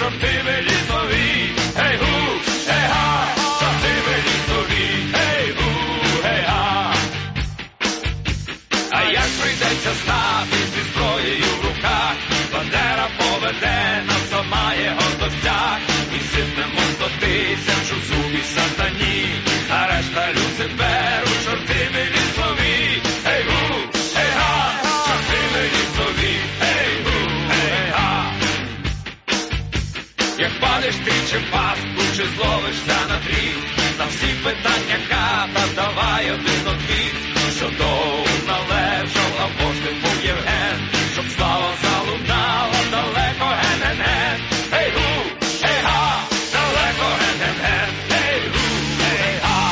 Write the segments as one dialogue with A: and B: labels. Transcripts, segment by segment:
A: чортиви лісові, гей-гу, гей-га, чортиви лісові, гей-гу, гей-га. А як прийдеться стати зі зброєю в руках, Бандера поведе нас, хто має гостостях, і сипнемо 100 тисяч у зубі сатані, а решта Люциферу, чортиви лісові, гей-гу, гей-га, чортиви лісові, гей-гу, гей-га. Як падеш ти чи в пастку, чи зловишся на дріт, на всі питання ката, давай один отвіт, що довго належав, або ж ти був Євген, щоб слава залунала далеко, ген-ген-ген, гей-гу, гей-га, далеко, ген-ген-ген, гей-гу, гей-га.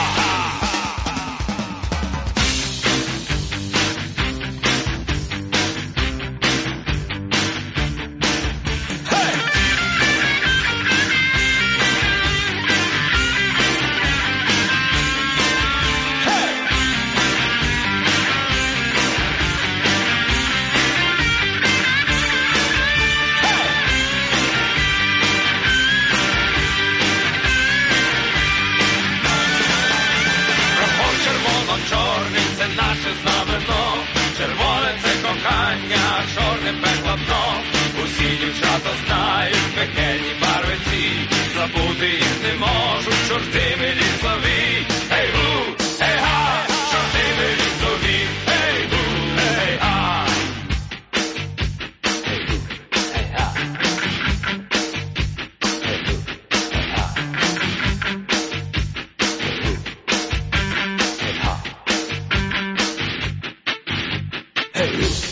A: Червоно-чорний – це наше знамено, червоне – це кохання, а чорне – пекло дно. Усі дівчата знають пекельні барви ці, забути їх не можуть чортиви лісові. Гей-гу, гей-га, чортиви лісові, гей-гу, гей-га. Гей-гу, гей-га. Гей-гу, гей-га. Hey,